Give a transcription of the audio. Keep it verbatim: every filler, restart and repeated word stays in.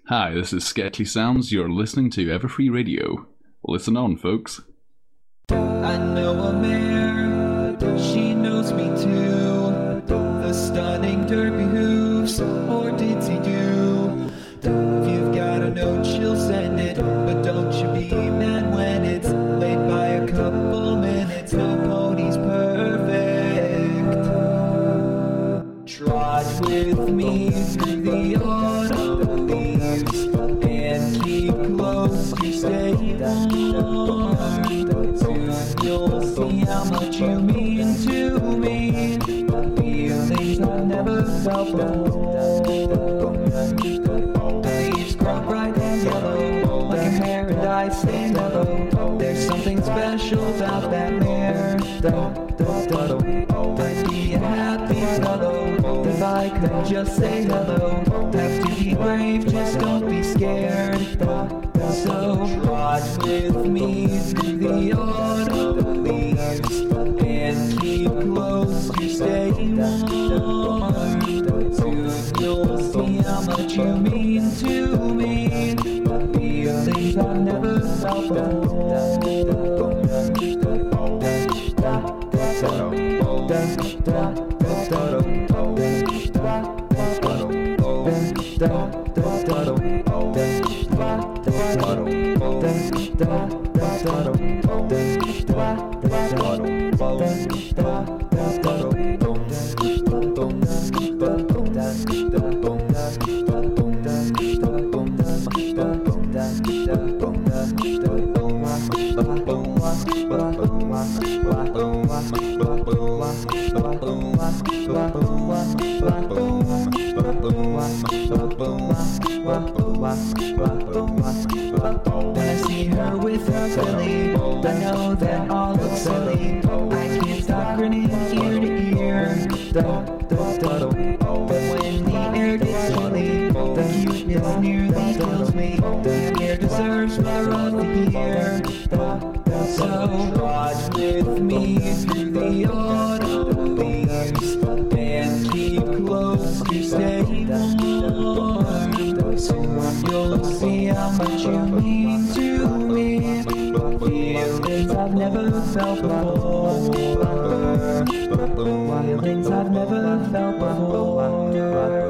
Hi, this is Sketchy Sounds. You're listening to Everfree Radio. Listen on, folks. I know a mare, she knows me too. The stunning derby hooves, or did he do? If you've got a note, she'll send it, but don't you be mad when it's late by a couple minutes. No pony's perfect. Trot with me through the autumn leaves and keep close to stay warm. You'll see how much you mean to me. Feelings I've never felt before. The leaves grow bright and yellow, like a paradise stay mellow. There's something special about that mare. I'd be a happy fellow if I could just say hello. Have to be brave, just don't be scared. So trot with me through the autumn leaves and keep close to stay warm. Soon you'll see how much you mean to me. Feelings I've never felt before. When I see her with her filly, I know that all looks silly. I can't stop grinning ear to ear. But when the air gets chilly, the cuteness nearly kills me. The air deserves more of the year. So trot with me through the autumn leaves and keep close to stay warm. Soon you'll see how much you mean to me. Feelings I've never felt before. Feelings I've never felt before.